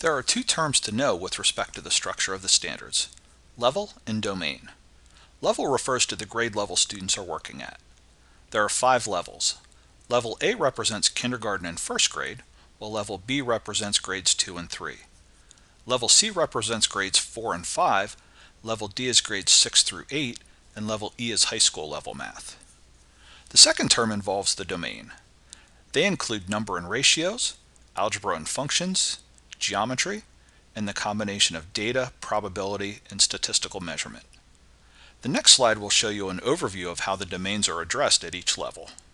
There are two terms to know with respect to the structure of the standards: level and domain. Level refers to the grade level students are working at. There are 5 levels. Level A represents kindergarten and first grade, while Level B represents grades 2 and 3. Level C represents grades 4 and 5, Level D is grades 6 through 8, and Level E is high school level math. The second term involves the domain. They include number and ratios, algebra and functions, geometry, and the combination of data, probability, and statistical measurement. The next slide will show you an overview of how the domains are addressed at each level.